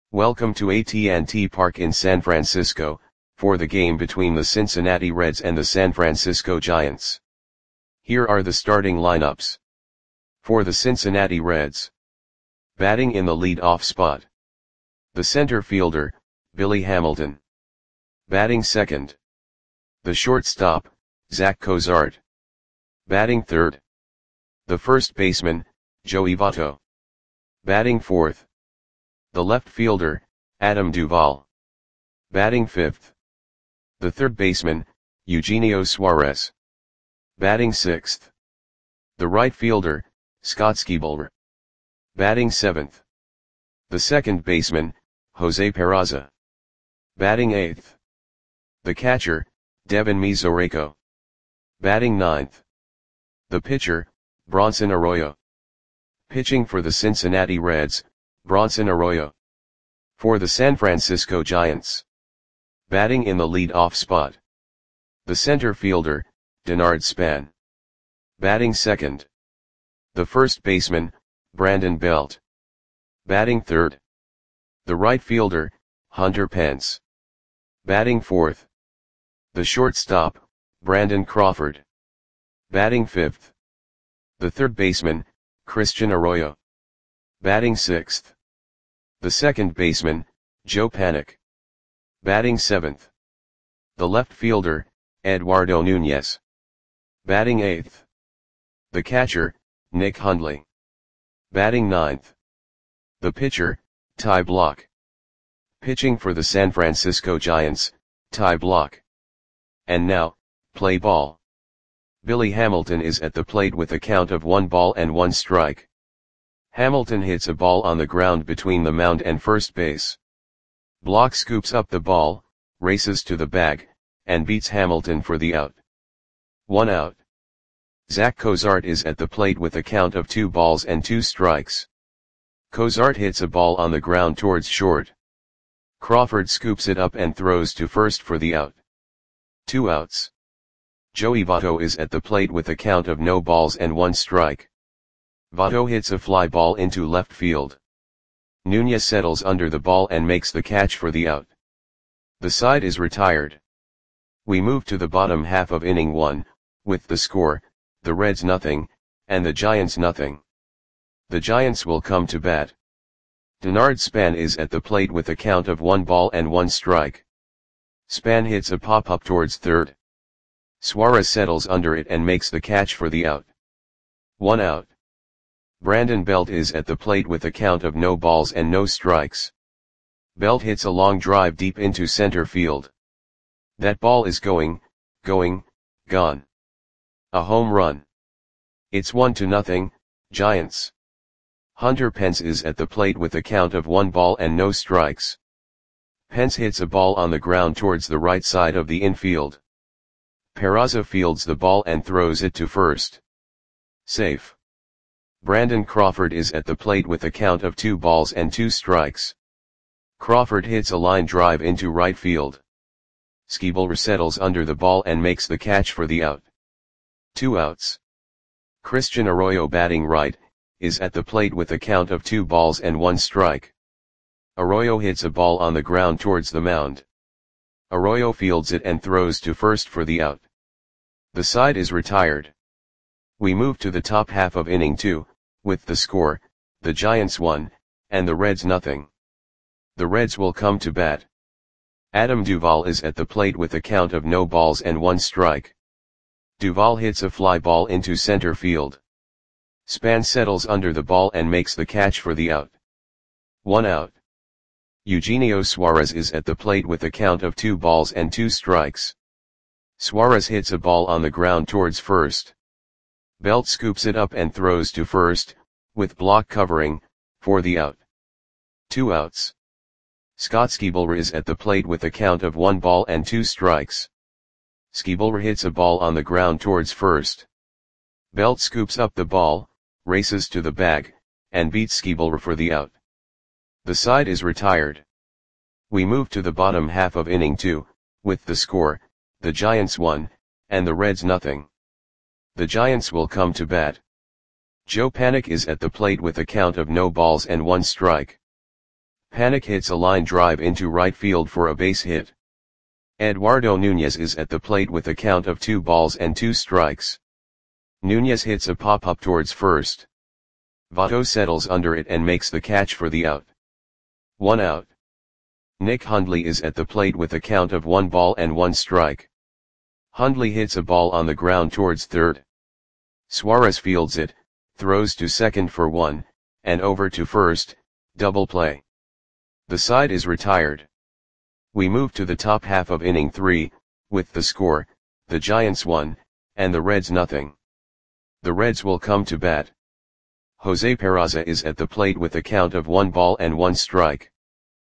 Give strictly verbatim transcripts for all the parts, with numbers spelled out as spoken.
Welcome to A T and T Park in San Francisco, for the game between the Cincinnati Reds and the San Francisco Giants. Here are the starting lineups. For the Cincinnati Reds. Batting in the lead-off spot. The center fielder, Billy Hamilton. Batting second. The shortstop, Zach Cozart. Batting third. The first baseman, Joey Votto. Batting fourth. The left fielder, Adam Duvall. Batting fifth. The third baseman, Eugenio Suarez. Batting sixth. The right fielder, Scott Skiebler. Batting seventh. The second baseman, Jose Peraza. Batting eighth. The catcher, Devin Mesoraco. Batting ninth. The pitcher, Bronson Arroyo. Pitching for the Cincinnati Reds, Bronson Arroyo. For the San Francisco Giants. Batting in the lead-off spot. The center fielder, Denard Span. Batting second. The first baseman, Brandon Belt. Batting third. The right fielder, Hunter Pence. Batting fourth. The shortstop, Brandon Crawford. Batting fifth. The third baseman, Christian Arroyo. Batting sixth. The second baseman, Joe Panik. Batting seventh. The left fielder, Eduardo Nunez. Batting eighth. The catcher, Nick Hundley. Batting ninth. The pitcher, Ty Blach. Pitching for the San Francisco Giants, Ty Blach. And now, play ball. Billy Hamilton is at the plate with a count of one ball and one strike. Hamilton hits a ball on the ground between the mound and first base. Blach scoops up the ball, races to the bag, and beats Hamilton for the out. One out. Zach Cozart is at the plate with a count of two balls and two strikes. Cozart hits a ball on the ground towards short. Crawford scoops it up and throws to first for the out. Two outs. Joey Votto is at the plate with a count of no balls and one strike. Votto hits a fly ball into left field. Nunez settles under the ball and makes the catch for the out. The side is retired. We move to the bottom half of inning one, with the score, the Reds nothing, and the Giants nothing. The Giants will come to bat. Denard Span is at the plate with a count of one ball and one strike. Span hits a pop-up towards third. Suarez settles under it and makes the catch for the out. One out. Brandon Belt is at the plate with a count of no balls and no strikes. Belt hits a long drive deep into center field. That ball is going, going, gone. A home run. It's one to nothing, Giants. Hunter Pence is at the plate with a count of one ball and no strikes. Pence hits a ball on the ground towards the right side of the infield. Peraza fields the ball and throws it to first. Safe. Brandon Crawford is at the plate with a count of two balls and two strikes. Crawford hits a line drive into right field. Skiebler settles under the ball and makes the catch for the out. Two outs. Christian Arroyo batting right, is at the plate with a count of two balls and one strike. Arroyo hits a ball on the ground towards the mound. Arroyo fields it and throws to first for the out. The side is retired. We move to the top half of inning two, with the score, the Giants one, and the Reds nothing. The Reds will come to bat. Adam Duvall is at the plate with a count of no balls and one strike. Duvall hits a fly ball into center field. Span settles under the ball and makes the catch for the out. One out. Eugenio Suarez is at the plate with a count of two balls and two strikes. Suarez hits a ball on the ground towards first. Belt scoops it up and throws to first, with Blach covering, for the out. Two outs. Scott Skiebler is at the plate with a count of one ball and two strikes. Skiebler hits a ball on the ground towards first. Belt scoops up the ball, races to the bag, and beats Skiebler for the out. The side is retired. We move to the bottom half of inning two, with the score, the Giants one, and the Reds nothing. The Giants will come to bat. Joe Panik is at the plate with a count of no balls and one strike. Panic hits a line drive into right field for a base hit. Eduardo Nunez is at the plate with a count of two balls and two strikes. Nunez hits a pop-up towards first. Votto settles under it and makes the catch for the out. One out. Nick Hundley is at the plate with a count of one ball and one strike. Hundley hits a ball on the ground towards third. Suarez fields it, throws to second for one, and over to first, double play. The side is retired. We move to the top half of inning three, with the score, the Giants one, and the Reds nothing. The Reds will come to bat. Jose Peraza is at the plate with a count of one ball and one strike.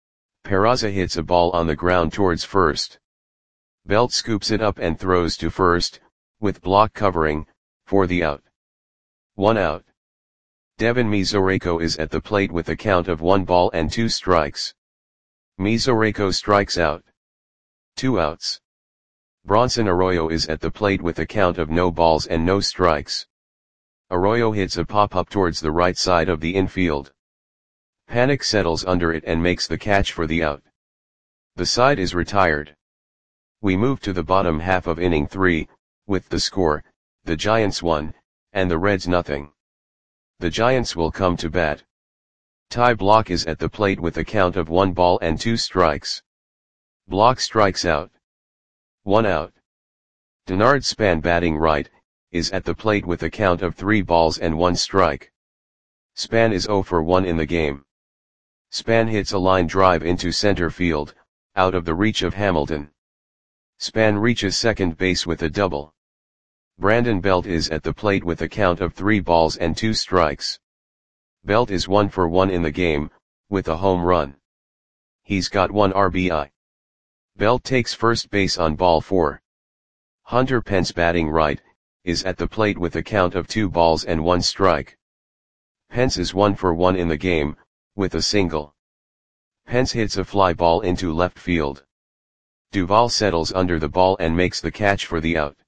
Peraza hits a ball on the ground towards first. Belt scoops it up and throws to first, with block covering, for the out. One out. Devin Mesoraco is at the plate with a count of one ball and two strikes. Mesoraco strikes out. Two outs. Bronson Arroyo is at the plate with a count of no balls and no strikes. Arroyo hits a pop-up towards the right side of the infield. Panic settles under it and makes the catch for the out. The side is retired. We move to the bottom half of inning three, with the score, the Giants one, and the Reds nothing. The Giants will come to bat. Ty Blach is at the plate with a count of one ball and two strikes. Blach strikes out. One out. Denard Span, batting right, is at the plate with a count of three balls and one strike. Span is zero for one in the game. Span hits a line drive into center field, out of the reach of Hamilton. Span reaches second base with a double. Brandon Belt is at the plate with a count of three balls and two strikes. Belt is one for one in the game, with a home run. He's got one R B I. Belt takes first base on ball four. Hunter Pence, batting right, is at the plate with a count of two balls and one strike. Pence is one for one in the game, with a single. Pence hits a fly ball into left field. Duvall settles under the ball and makes the catch for the out.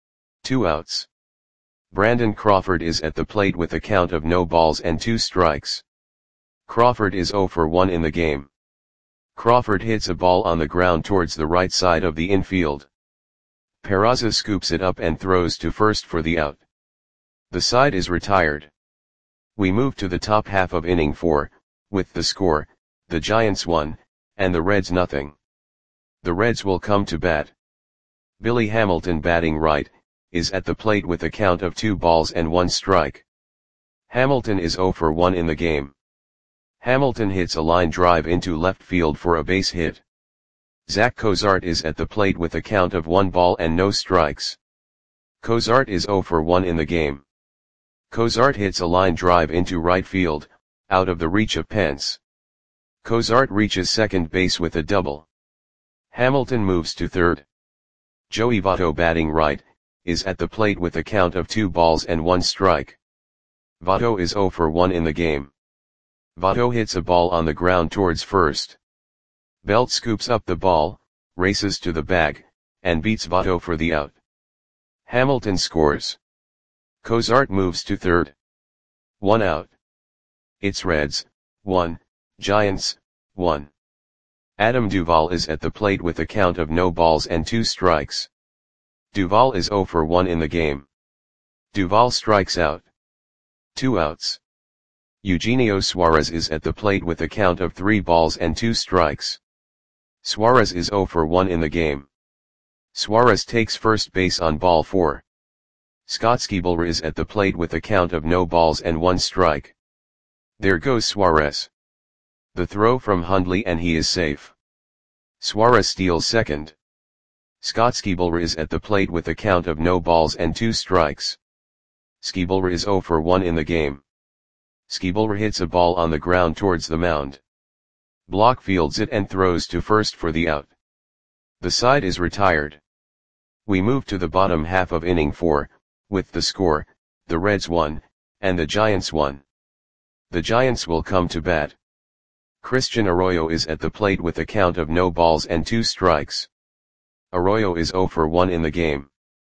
Two outs. Brandon Crawford is at the plate with a count of no balls and two strikes. Crawford is zero for one in the game. Crawford hits a ball on the ground towards the right side of the infield. Peraza scoops it up and throws to first for the out. The side is retired. We move to the top half of inning four, with the score, the Giants one, and the Reds nothing. The Reds will come to bat. Billy Hamilton, batting right, is at the plate with a count of two balls and one strike. Hamilton is zero for one in the game. Hamilton hits a line drive into left field for a base hit. Zach Cozart is at the plate with a count of one ball and no strikes. Cozart is zero for one in the game. Cozart hits a line drive into right field, out of the reach of Pence. Cozart reaches second base with a double. Hamilton moves to third. Joey Votto, batting right, is at the plate with a count of two balls and one strike. Votto is zero for one in the game. Votto hits a ball on the ground towards first. Belt scoops up the ball, races to the bag, and beats Votto for the out. Hamilton scores. Cozart moves to third. One out. It's Reds, one, Giants, one. Adam Duvall is at the plate with a count of no balls and two strikes. Duvall is zero for one in the game. Duvall strikes out. Two outs. Eugenio Suarez is at the plate with a count of three balls and two strikes. Suarez is zero for one in the game. Suarez takes first base on ball four. Scott Skiebler is at the plate with a count of no balls and one strike. There goes Suarez. The throw from Hundley and he is safe. Suarez steals second. Scott Skiebler is at the plate with a count of no balls and two strikes. Skiebler is zero for one in the game. Skiebler hits a ball on the ground towards the mound. Blach fields it and throws to first for the out. The side is retired. We move to the bottom half of inning four, with the score, the Reds one, and the Giants one. The Giants will come to bat. Christian Arroyo is at the plate with a count of no balls and two strikes. Arroyo is zero for one in the game.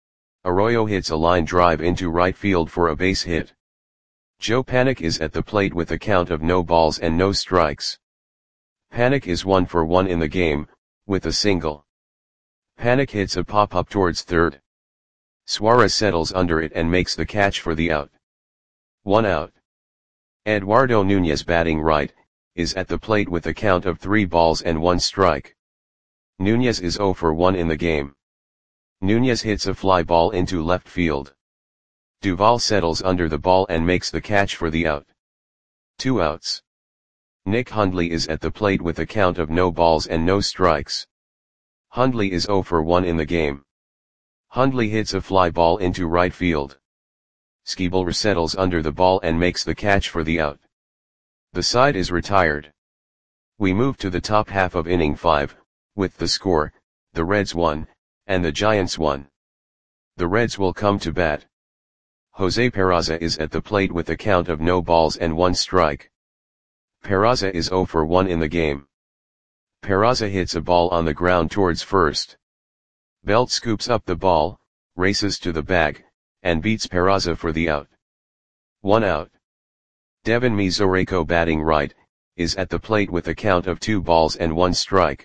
Arroyo hits a line drive into right field for a base hit. Joe Panik is at the plate with a count of no balls and no strikes. Panic is one for one in the game, with a single. Panic hits a pop-up towards third. Suarez settles under it and makes the catch for the out. One out. Eduardo Nunez, batting right, is at the plate with a count of three balls and one strike. Nunez is zero for one in the game. Nunez hits a fly ball into left field. Duvall settles under the ball and makes the catch for the out. Two outs. Nick Hundley is at the plate with a count of no balls and no strikes. Hundley is zero for one in the game. Hundley hits a fly ball into right field. Skibel settles under the ball and makes the catch for the out. The side is retired. We move to the top half of inning five, with the score, the Reds won, and the Giants won. The Reds will come to bat. Jose Peraza is at the plate with a count of no balls and one strike. Peraza is zero for one in the game. Peraza hits a ball on the ground towards first. Belt scoops up the ball, races to the bag, and beats Peraza for the out. One out. Devin Mesoraco, batting right, is at the plate with a count of two balls and one strike.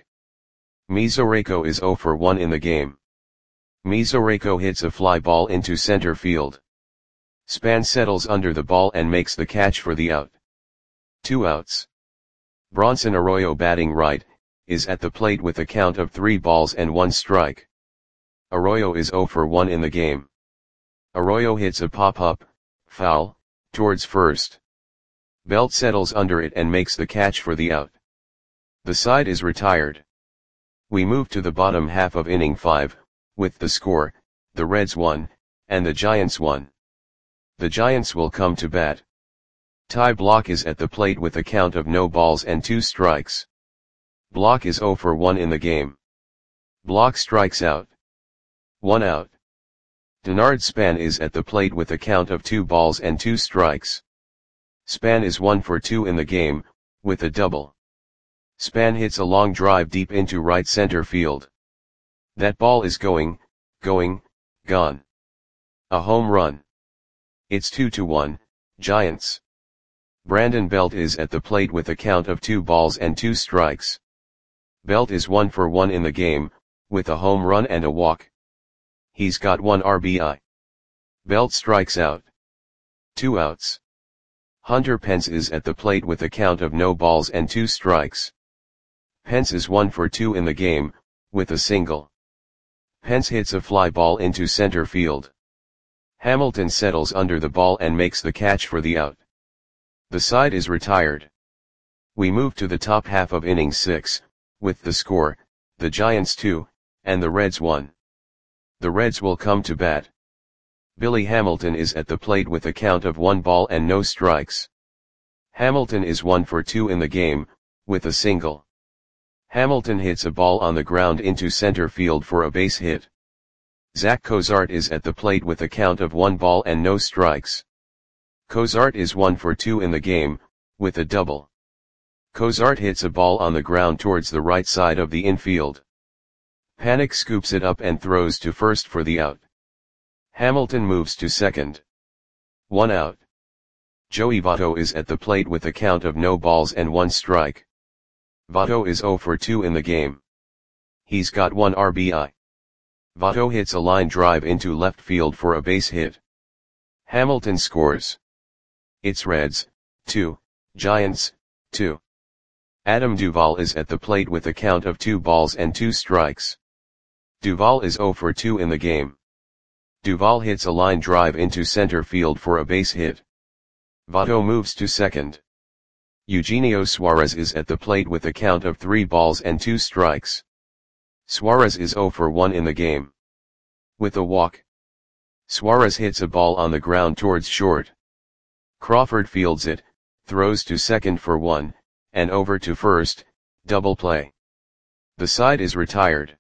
Mesoraco is zero for one in the game. Mesoraco hits a fly ball into center field. Span settles under the ball and makes the catch for the out. Two outs. Bronson Arroyo, batting right, is at the plate with a count of three balls and one strike. Arroyo is zero for one in the game. Arroyo hits a pop-up, foul, towards first. Belt settles under it and makes the catch for the out. The side is retired. We move to the bottom half of inning five, with the score, the Reds won, and the Giants won. The Giants will come to bat. Ty Blach is at the plate with a count of no balls and two strikes. Blach is zero for one in the game. Blach strikes out. One out. Denard Span is at the plate with a count of two balls and two strikes. Span is one for two in the game, with a double. Span hits a long drive deep into right center field. That ball is going, going, gone. A home run. It's two to one, Giants. Brandon Belt is at the plate with a count of two balls and two strikes. Belt is one for one in the game, with a home run and a walk. He's got one R B I. Belt strikes out. Two outs. Hunter Pence is at the plate with a count of no balls and two strikes. Pence is one for two in the game, with a single. Pence hits a fly ball into center field. Hamilton settles under the ball and makes the catch for the out. The side is retired. We move to the top half of inning six, with the score, the Giants two, and the Reds one. The Reds will come to bat. Billy Hamilton is at the plate with a count of one ball and no strikes. Hamilton is one for two in the game, with a single. Hamilton hits a ball on the ground into center field for a base hit. Zach Cozart is at the plate with a count of one ball and no strikes. Cozart is one for two in the game, with a double. Cozart hits a ball on the ground towards the right side of the infield. Panic scoops it up and throws to first for the out. Hamilton moves to second. One out. Joey Votto is at the plate with a count of no balls and one strike. Votto is zero for two in the game. He's got one R B I. Votto hits a line drive into left field for a base hit. Hamilton scores. It's Reds, two, Giants, two. Adam Duvall is at the plate with a count of two balls and two strikes. Duvall is zero for two in the game. Duvall hits a line drive into center field for a base hit. Votto moves to second. Eugenio Suarez is at the plate with a count of three balls and two strikes. Suarez is zero for one in the game. With a walk. Suarez hits a ball on the ground towards short. Crawford fields it, throws to second for one, and over to first, double play. The side is retired.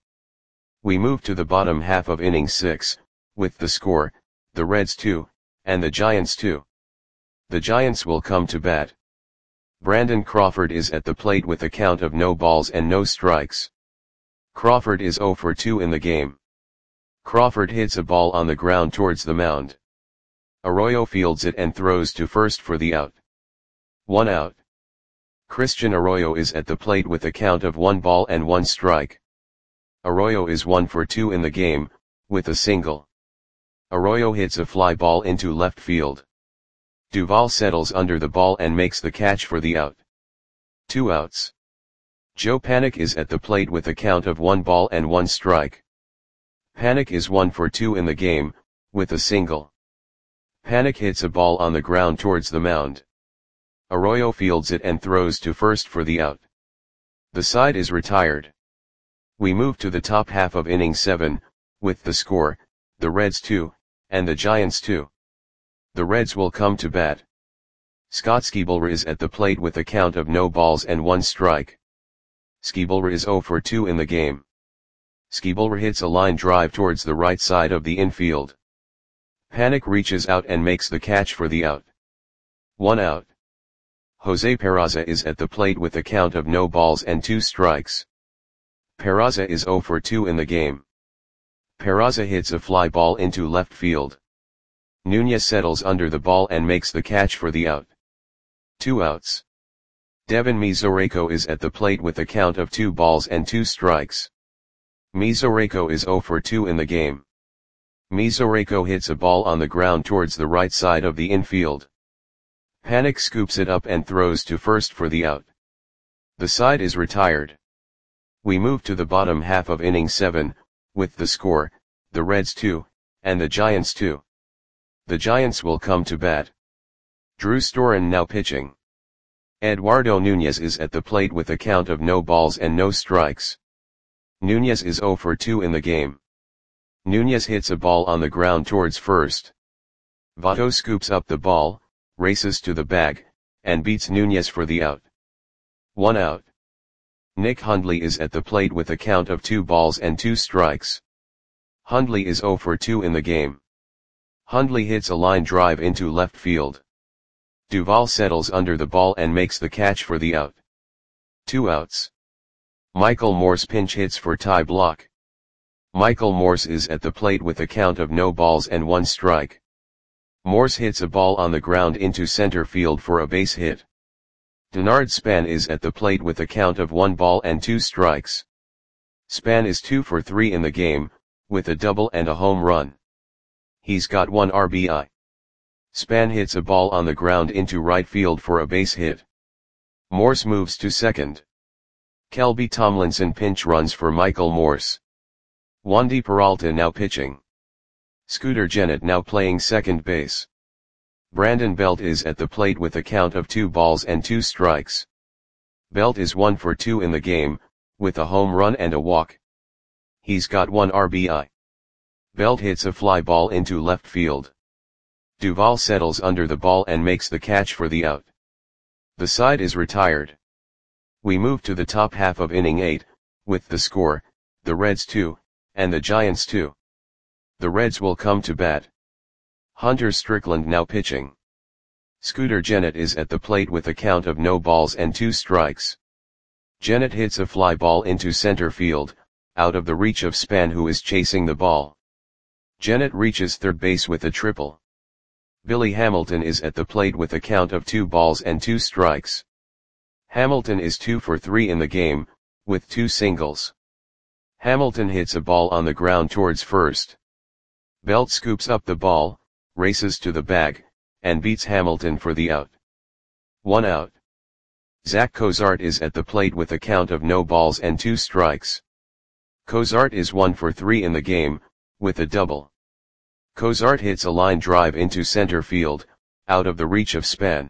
We move to the bottom half of inning six, with the score, the Reds two, and the Giants two. The Giants will come to bat. Brandon Crawford is at the plate with a count of no balls and no strikes. Crawford is zero for two in the game. Crawford hits a ball on the ground towards the mound. Arroyo fields it and throws to first for the out. One out. Christian Arroyo is at the plate with a count of one ball and one strike. Arroyo is one for two in the game, with a single. Arroyo hits a fly ball into left field. Duvall settles under the ball and makes the catch for the out. Two outs. Joe Panik is at the plate with a count of one ball and one strike. Panik is one for two in the game, with a single. Panik hits a ball on the ground towards the mound. Arroyo fields it and throws to first for the out. The side is retired. We move to the top half of inning seven, with the score, the Reds two, and the Giants two. The Reds will come to bat. Scott Schebler is at the plate with a count of no balls and one strike. Schebler is zero for two in the game. Schebler hits a line drive towards the right side of the infield. Panik reaches out and makes the catch for the out. One out. Jose Peraza is at the plate with a count of no balls and two strikes. Peraza is zero for two in the game. Peraza hits a fly ball into left field. Nunez settles under the ball and makes the catch for the out. Two outs. Devin Mesoraco is at the plate with a count of two balls and two strikes. Mesoraco is zero for two in the game. Mesoraco hits a ball on the ground towards the right side of the infield. Panik scoops it up and throws to first for the out. The side is retired. We move to the bottom half of inning seven, with the score, the Reds two, and the Giants two. The Giants will come to bat. Drew Storen now pitching. Eduardo Nunez is at the plate with a count of no balls and no strikes. Nunez is zero for two in the game. Nunez hits a ball on the ground towards first. Votto scoops up the ball, races to the bag, and beats Nunez for the out. One out. Nick Hundley is at the plate with a count of two balls and two strikes. Hundley is zero for two in the game. Hundley hits a line drive into left field. Duvall settles under the ball and makes the catch for the out. Two outs. Michael Morse pinch hits for Ty Blach. Michael Morse is at the plate with a count of no balls and one strike. Morse hits a ball on the ground into center field for a base hit. Denard Span is at the plate with a count of one ball and two strikes. Span is two for three in the game, with a double and a home run. He's got one R B I. Span hits a ball on the ground into right field for a base hit. Morse moves to second. Kelby Tomlinson pinch runs for Michael Morse. Wandy Peralta now pitching. Scooter Gennett now playing second base. Brandon Belt is at the plate with a count of two balls and two strikes. Belt is one for two in the game, with a home run and a walk. He's got one R B I. Belt hits a fly ball into left field. Duvall settles under the ball and makes the catch for the out. The side is retired. We move to the top half of inning eight, with the score, the Reds two, and the Giants two. The Reds will come to bat. Hunter Strickland now pitching. Scooter Gennett is at the plate with a count of no balls and two strikes. Gennett hits a fly ball into center field, out of the reach of Span who is chasing the ball. Gennett reaches third base with a triple. Billy Hamilton is at the plate with a count of two balls and two strikes. Hamilton is two for three in the game, with two singles. Hamilton hits a ball on the ground towards first. Belt scoops up the ball, races to the bag, and beats Hamilton for the out. One out. Zach Cozart is at the plate with a count of no balls and two strikes. Cozart is one for three in the game, with a double. Cozart hits a line drive into center field, out of the reach of Span.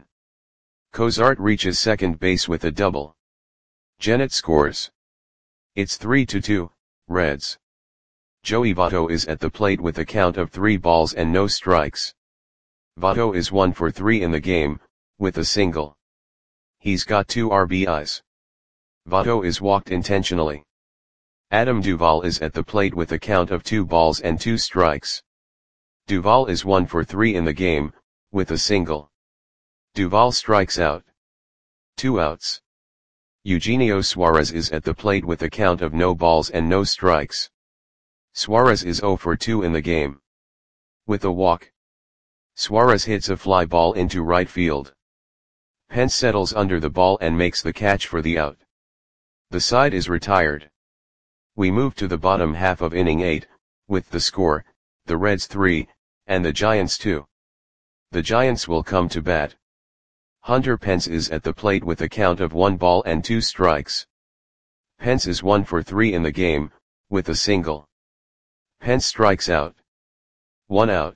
Cozart reaches second base with a double. Gennett scores. It's three to two, Reds. Joey Votto is at the plate with a count of three balls and no strikes. Votto is one for three in the game, with a single. He's got two R B Is. Votto is walked intentionally. Adam Duvall is at the plate with a count of two balls and two strikes. Duvall is one for three in the game, with a single. Duvall strikes out. Two outs. Eugenio Suarez is at the plate with a count of no balls and no strikes. Suarez is zero for two in the game. With a walk. Suarez hits a fly ball into right field. Pence settles under the ball and makes the catch for the out. The side is retired. We move to the bottom half of inning eight, with the score, the Reds three, and the Giants two. The Giants will come to bat. Hunter Pence is at the plate with a count of one ball and two strikes. Pence is one for three in the game, with a single. Pence strikes out. One out.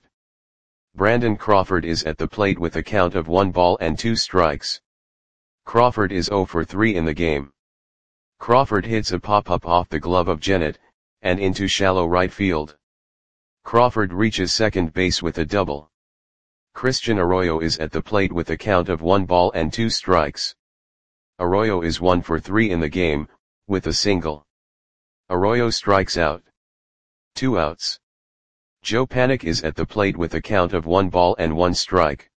Brandon Crawford is at the plate with a count of one ball and two strikes. Crawford is zero for three in the game. Crawford hits a pop-up off the glove of Gennett, and into shallow right field. Crawford reaches second base with a double. Christian Arroyo is at the plate with a count of one ball and two strikes. Arroyo is one for three in the game, with a single. Arroyo strikes out. Two outs. Joe Panik is at the plate with a count of one ball and one strike.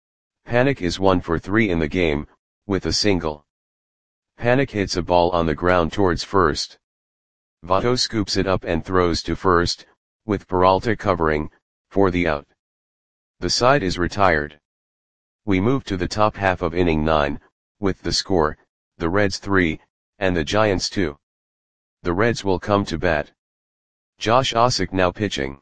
Panik is one for three in the game, with a single. Panik hits a ball on the ground towards first. Votto scoops it up and throws to first, with Peralta covering, for the out. The side is retired. We move to the top half of inning nine, with the score, the Reds three, and the Giants two. The Reds will come to bat. Josh Ossock now pitching.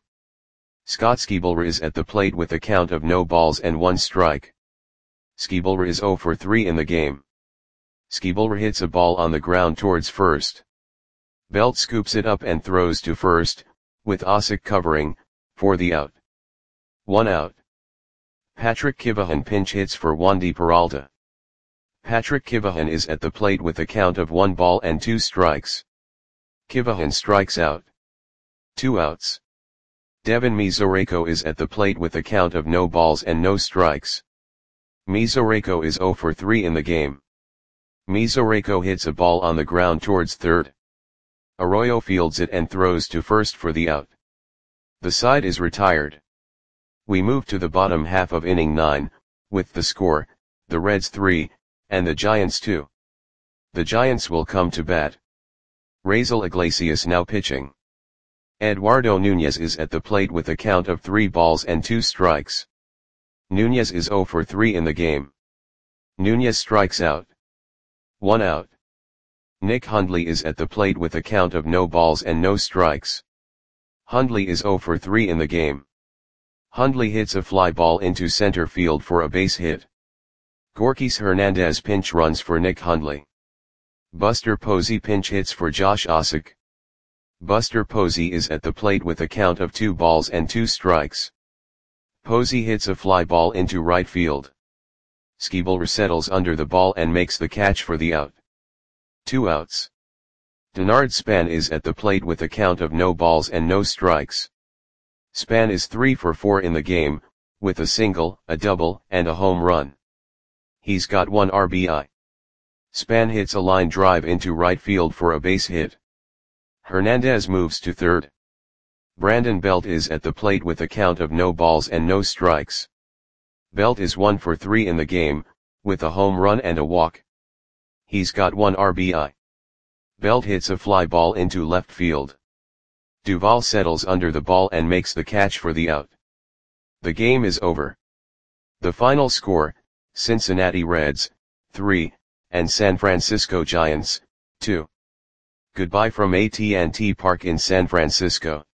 Scott Skiebler is at the plate with a count of no balls and one strike. Skiebler is zero for three in the game. Skiebler hits a ball on the ground towards first. Belt scoops it up and throws to first, with Ossock covering, for the out. One out. Patrick Kivahan pinch hits for Wandy Peralta. Patrick Kivahan is at the plate with a count of one ball and two strikes. Kivahan strikes out. Two outs. Devin Mesoraco is at the plate with a count of no balls and no strikes. Mesoraco is zero for three in the game. Mesoraco hits a ball on the ground towards third. Arroyo fields it and throws to first for the out. The side is retired. We move to the bottom half of inning nine, with the score, the Reds three, and the Giants two. The Giants will come to bat. Raisel Iglesias now pitching. Eduardo Nunez is at the plate with a count of three balls and two strikes. Nunez is zero for three in the game. Nunez strikes out. One out. Nick Hundley is at the plate with a count of no balls and no strikes. Hundley is zero for three in the game. Hundley hits a fly ball into center field for a base hit. Gorkys Hernandez pinch runs for Nick Hundley. Buster Posey pinch hits for Josh Ossock. Buster Posey is at the plate with a count of two balls and two strikes. Posey hits a fly ball into right field. Skiebler settles under the ball and makes the catch for the out. Two outs. Denard Span is at the plate with a count of no balls and no strikes. Span is three for four in the game, with a single, a double, and a home run. He's got one R B I. Span hits a line drive into right field for a base hit. Hernandez moves to third. Brandon Belt is at the plate with a count of no balls and no strikes. Belt is one for three in the game, with a home run and a walk. He's got one R B I. Belt hits a fly ball into left field. Duvall settles under the ball and makes the catch for the out. The game is over. The final score, Cincinnati Reds, three, and San Francisco Giants, two. Goodbye from A T and T Park in San Francisco.